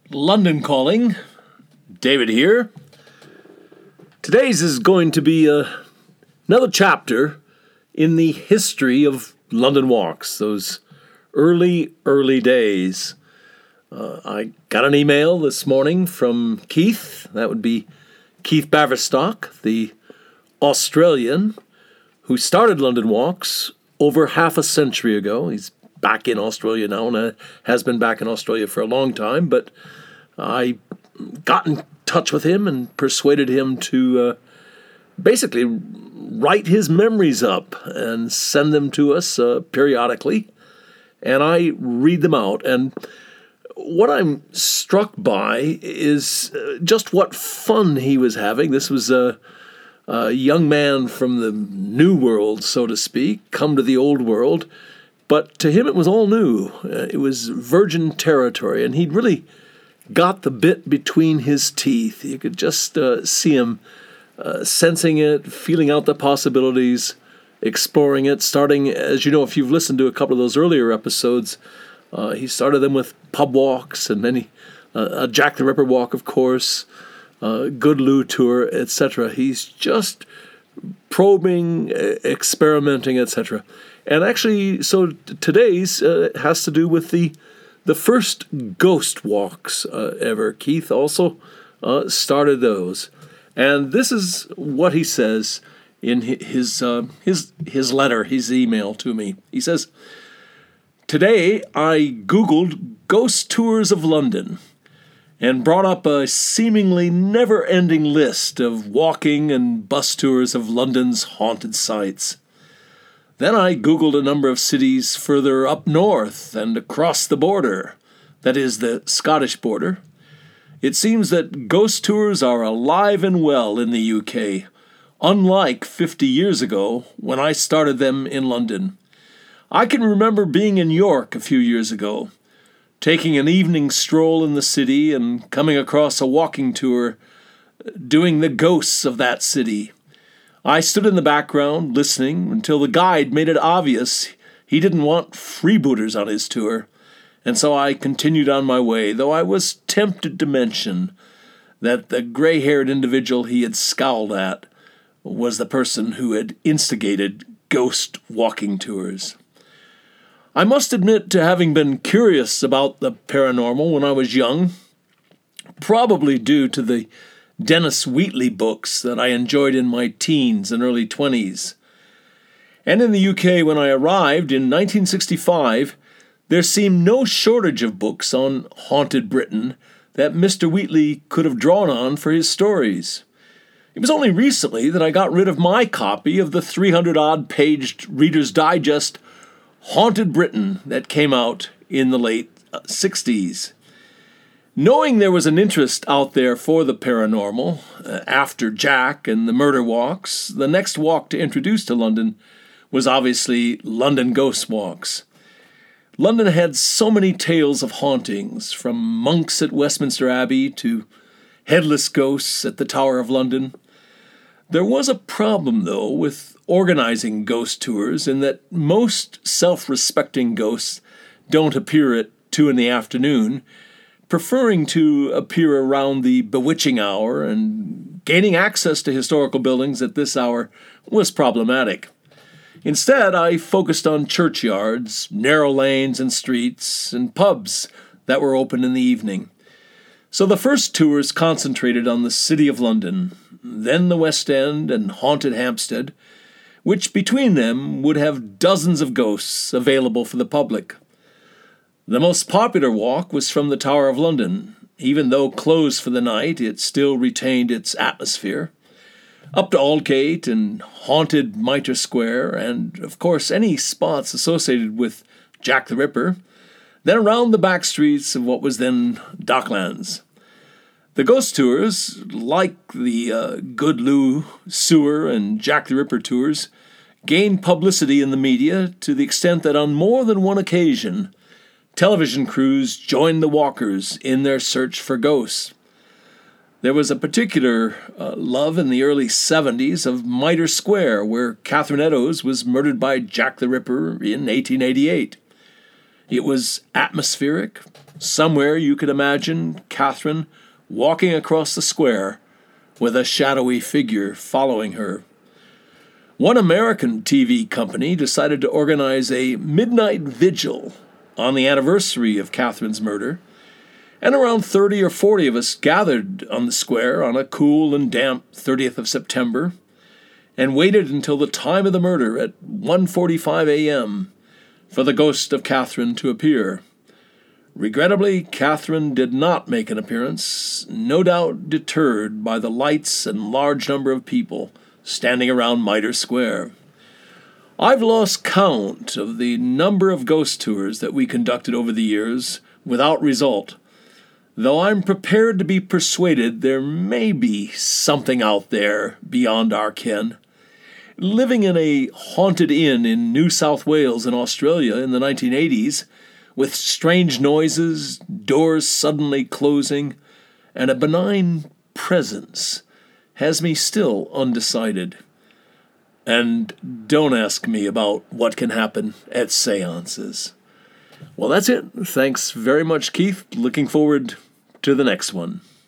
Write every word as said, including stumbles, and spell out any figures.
London Calling. David here. Today's is going to be uh, another chapter in the history of London walks, those early, early days. Uh, I got an email this morning from Keith. That would be Keith Baverstock, the Australian who started London Walks over half a century ago. He's back in Australia now and uh, has been back in Australia for a long time, but I got in touch with him and persuaded him to uh, basically write his memories up and send them to us uh, periodically, and I read them out. And what I'm struck by is uh, just what fun he was having. This was a, a young man from the new world, so to speak, come to the old world, but to him it was all new. Uh, it was virgin territory, and he'd really got the bit between his teeth. You could just uh, see him uh, sensing it, feeling out the possibilities, exploring it, starting, as you know, if you've listened to a couple of those earlier episodes, uh, he started them with pub walks, and then he, uh, a Jack the Ripper walk, of course, uh, Goodloo tour, et cetera. He's just probing, experimenting, et cetera. And actually, so today's uh, has to do with the The first ghost walks uh, ever. Keith also uh, started those. And this is what he says in his, uh, his, his letter, his email to me. He says, "Today I Googled ghost tours of London and brought up a seemingly never-ending list of walking and bus tours of London's haunted sites. Then I Googled a number of cities further up north and across the border, that is, the Scottish border. It seems that ghost tours are alive and well in the U K, unlike fifty years ago when I started them in London. I can remember being in York a few years ago, taking an evening stroll in the city and coming across a walking tour doing the ghosts of that city. I stood in the background, listening, until the guide made it obvious he didn't want freebooters on his tour, and so I continued on my way, though I was tempted to mention that the gray-haired individual he had scowled at was the person who had instigated ghost walking tours. I must admit to having been curious about the paranormal when I was young, probably due to the Dennis Wheatley books that I enjoyed in my teens and early twenties. And in the U K when I arrived in nineteen sixty-five, there seemed no shortage of books on haunted Britain that Mister Wheatley could have drawn on for his stories. It was only recently that I got rid of my copy of the three hundred odd paged Reader's Digest Haunted Britain that came out in the late sixties. Knowing there was an interest out there for the paranormal, uh, after Jack and the murder walks, the next walk to introduce to London was obviously London Ghost Walks. London had so many tales of hauntings, from monks at Westminster Abbey to headless ghosts at the Tower of London. There was a problem, though, with organizing ghost tours in that most self-respecting ghosts don't appear at two in the afternoon, preferring to appear around the bewitching hour, and gaining access to historical buildings at this hour was problematic. Instead, I focused on churchyards, narrow lanes and streets, and pubs that were open in the evening. So the first tours concentrated on the City of London, then the West End and haunted Hampstead, which between them would have dozens of ghosts available for the public. The most popular walk was from the Tower of London. Even though closed for the night, it still retained its atmosphere. Up to Aldgate and haunted Mitre Square, and, of course, any spots associated with Jack the Ripper, then around the back streets of what was then Docklands. The ghost tours, like the uh, Goodloo Sewer and Jack the Ripper tours, gained publicity in the media to the extent that on more than one occasion, television crews joined the walkers in their search for ghosts. There was a particular uh, love in the early seventies of Mitre Square, where Catherine Eddowes was murdered by Jack the Ripper in eighteen eighty-eight. It was atmospheric. Somewhere you could imagine Catherine walking across the square with a shadowy figure following her. One American T V company decided to organize a midnight vigil on the anniversary of Catherine's murder, and around thirty or forty of us gathered on the square on a cool and damp thirtieth of September and waited until the time of the murder at one forty-five a.m. for the ghost of Catherine to appear. Regrettably, Catherine did not make an appearance, no doubt deterred by the lights and large number of people standing around Mitre Square. I've lost count of the number of ghost tours that we conducted over the years without result, though I'm prepared to be persuaded there may be something out there beyond our ken. Living in a haunted inn in New South Wales in Australia in the nineteen eighties, with strange noises, doors suddenly closing, and a benign presence, has me still undecided. And don't ask me about what can happen at seances. Well, that's it. Thanks very much, Keith. Looking forward to the next one.